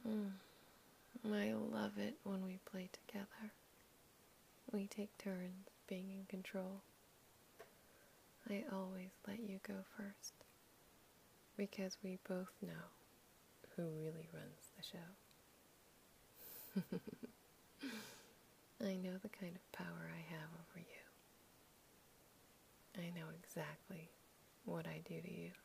Mm, I love it when we play together. We take turns being in control. I always let you go first because we both know who really runs the show. I know the kind of power I have over you. I know exactly what I do to you.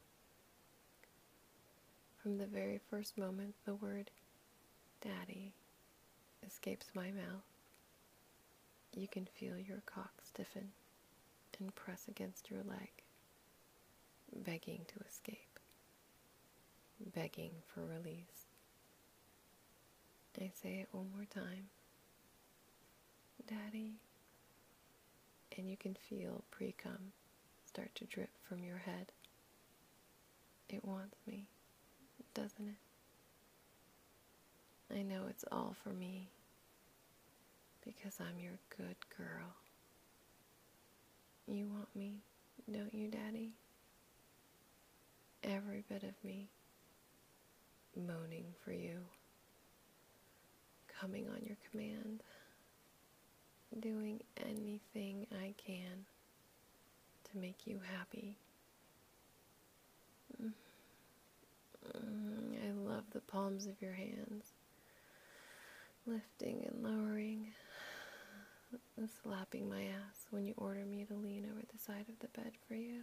From the very first moment the word Daddy escapes my mouth, you can feel your cock stiffen and press against your leg, begging to escape, begging for release. I say it one more time. Daddy. And you can feel pre-cum start to drip from your head. It wants me, doesn't it? I know it's all for me because I'm your good girl. You want me, don't you, Daddy? Every bit of me, moaning for you, coming on your command, doing anything I can to make you happy. I love the palms of your hands, lifting and lowering, and slapping my ass when you order me to lean over the side of the bed for you.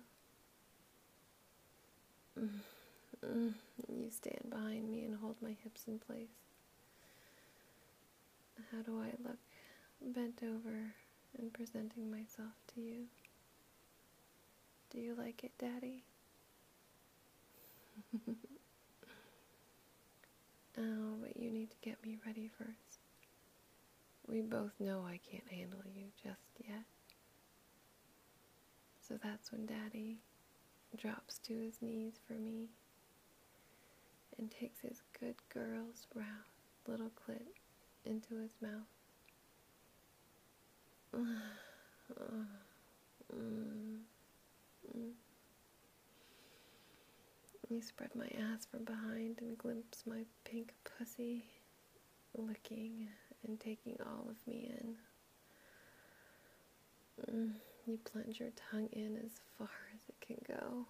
You stand behind me and hold my hips in place. How do I look, bent over and presenting myself to you? Do you like it, Daddy? Oh, but you need to get me ready first. We both know I can't handle you just yet. So that's when Daddy drops to his knees for me and takes his good girl's round little clit into his mouth. You spread my ass from behind and glimpse my pink pussy, licking and taking all of me in. You plunge your tongue in as far as it can go.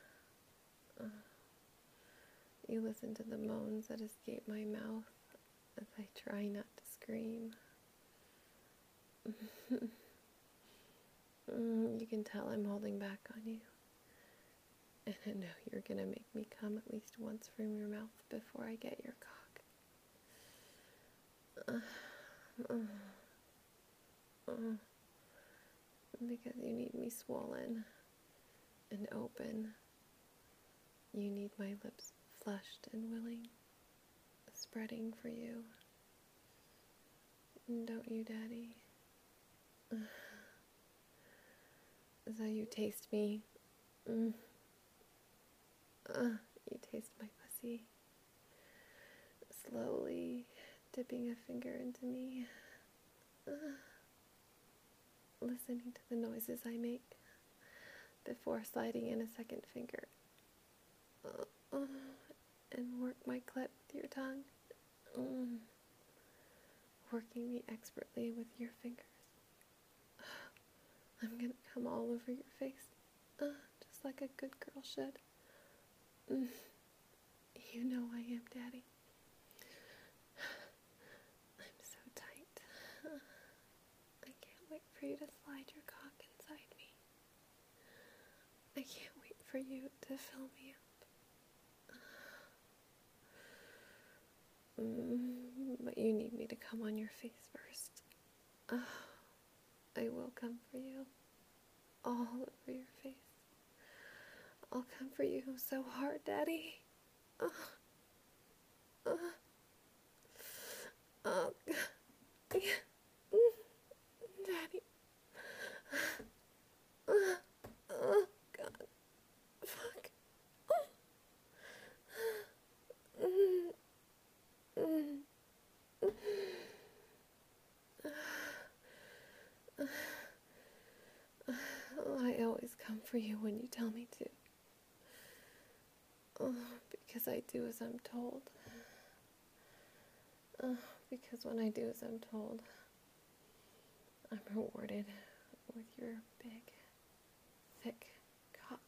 You listen to the moans that escape my mouth as I try not to scream. You can tell I'm holding back on you. And I know you're gonna make me come at least once from your mouth before I get your cock. Because you need me swollen and open. You need my lips flushed and willing, spreading for you. Don't you, Daddy? So you taste me. You taste my pussy. Slowly dipping a finger into me. Listening to the noises I make before sliding in a second finger. And work my clit with your tongue. Working me expertly with your fingers. I'm gonna come all over your face, just like a good girl should. You know I am, Daddy. I'm so tight. I can't wait for you to slide your cock inside me. I can't wait for you to fill me up. But you need me to come on your face first. I will come for you. All over your face. I'll come for you so hard, Daddy. Daddy. God. Fuck. I always come for you when you tell me to. Because I do as I'm told. Because when I do as I'm told, I'm rewarded with your big, thick cock.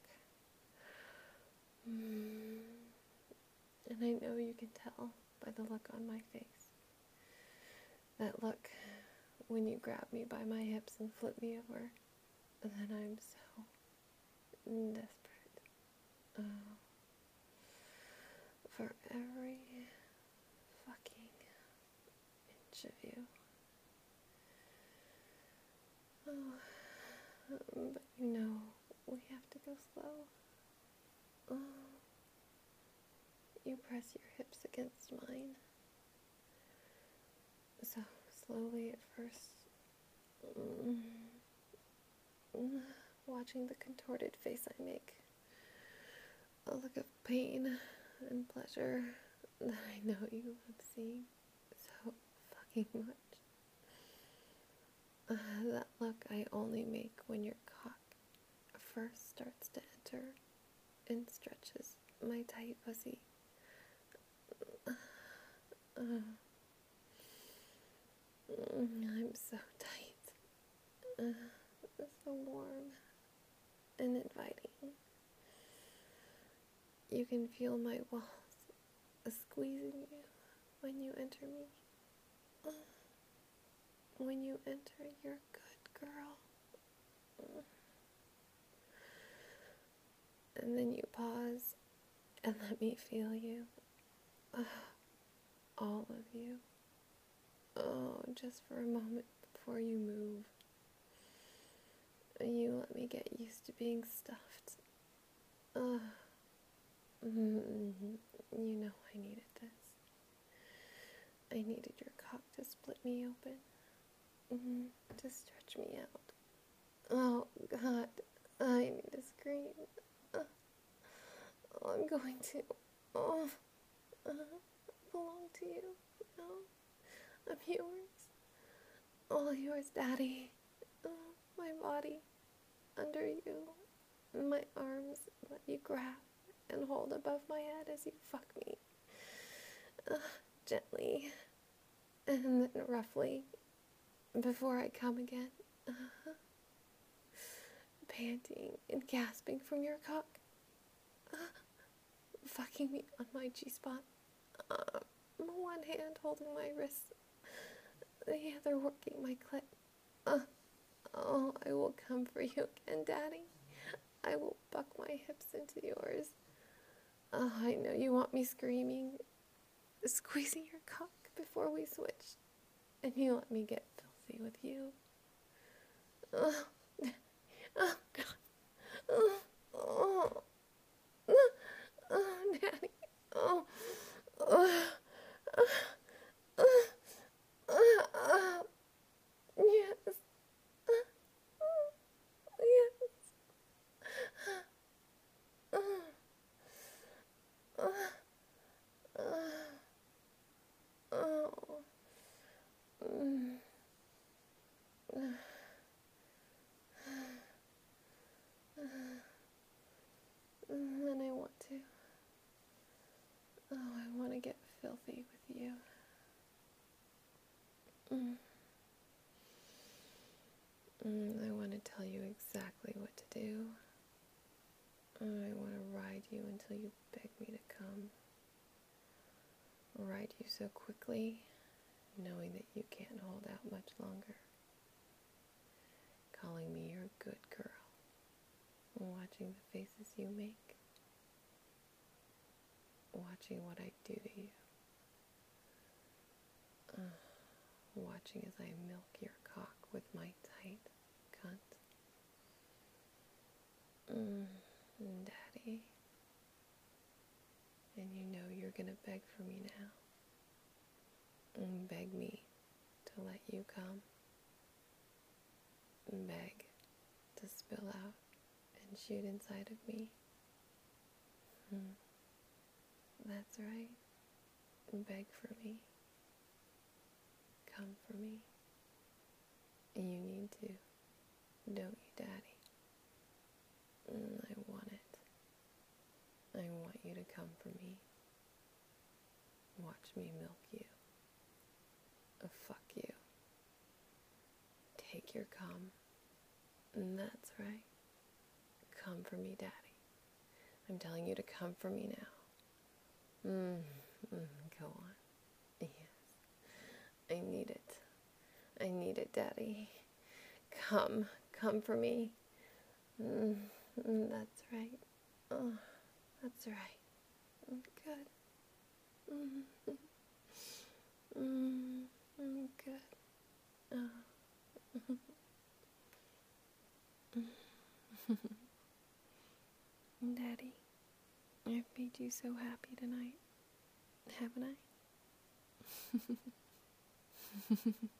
And I know you can tell by the look on my face. That look when you grab me by my hips and flip me over. And then I'm so desperate. For every fucking inch of you. But you know, we have to go slow. You press your hips against mine. So slowly at first, watching the contorted face I make. A look of pain and pleasure that I know you love seeing so fucking much. That look I only make when your cock first starts to enter and stretches my tight pussy. I'm so tight, so warm and inviting. You can feel my walls squeezing you when you enter me. When you enter, you're a good girl. And then you pause and let me feel you. All of you. Oh, just for a moment before you move. You let me get used to being stuffed. You know I needed this. I needed your cock to split me open. To stretch me out. Oh, God. I need to scream. I'm going to. I belong to you. No, I'm yours. All yours, Daddy. My body under you. My arms let you grab and hold above my head as you fuck me. Gently. And then roughly. Before I come again. Panting and gasping from your cock. Fucking me on my G-spot. One hand holding my wrist, the other working my clit. Oh, I will come for you again, Daddy. I will buck my hips into yours. Oh, I know you want me screaming, squeezing your cock before we switch, and you let me get filthy with you. Oh, God. Oh, Daddy. Oh, yes. Yes. And I want to. Oh, I want to get filthy with you. I want to tell you exactly what to do. I want to ride you until you beg me to come. Ride you so quickly, knowing that you can't hold out much longer. Calling me your good girl. Watching the faces you make. Watching what I do to you. Watching as I milk your cock with my tight cunt. Daddy. And you know you're gonna beg for me now. Beg me to let you come. Beg to spill out and shoot inside of me. That's right. Beg for me. Come for me. You need to, don't you, Daddy? I want it. I want you to come for me. Watch me milk you. Fuck you. Take your cum. That's right. Come for me, Daddy. I'm telling you to come for me now. Go on. Yes. I need it. I need it, Daddy. Come for me. That's right. Oh, that's right. Good. Good. Oh. Daddy, I've made you so happy tonight, haven't I?